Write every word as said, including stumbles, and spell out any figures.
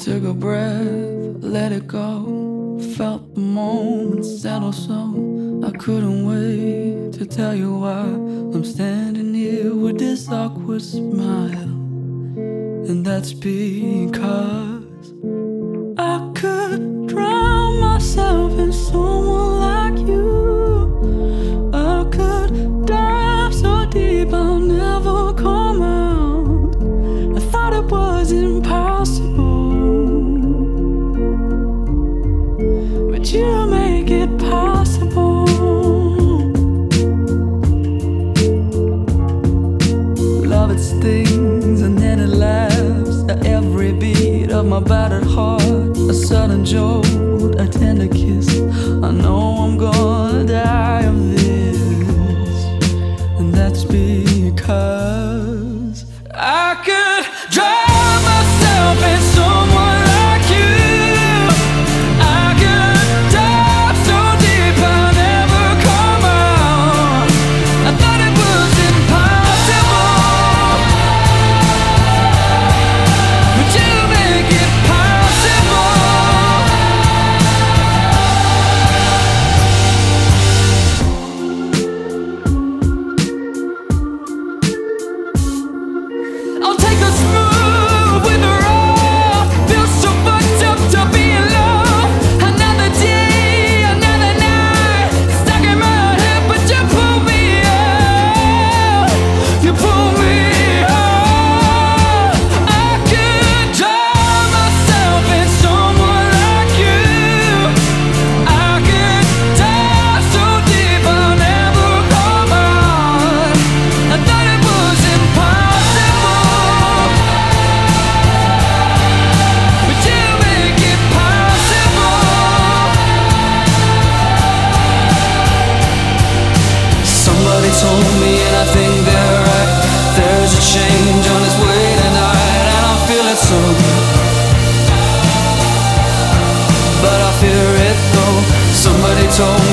took a breath, let it go. Felt the moment settle so I couldn't wait to tell you why I'm standing here with this awkward smile. And that's because I could drown myself in someone like you. I could dive so deep I'll never come out. I thought it was impossible, but you make it possible. Love, it stings and then it laughs at every beat of my battered heart. A sudden jolt, a tender kiss. I know I'm gonna die of this, and that's because I could drown myself in someone like you. I could dive so deep I'll never come out. I thought it was impossible, but you make it I'll take a smooth with a rough. Feel so fucked up to be in love. Another day, another night, stuck in my head, but you pull me out. You pull me out. I could drown myself in someone like you. I could dive so deep I'll never come out. I thought it was impossible, but you make it possible. Somebody told me, and I think they're right, there's a change on its way tonight, and I feel it so, but I fear it though. Somebody told me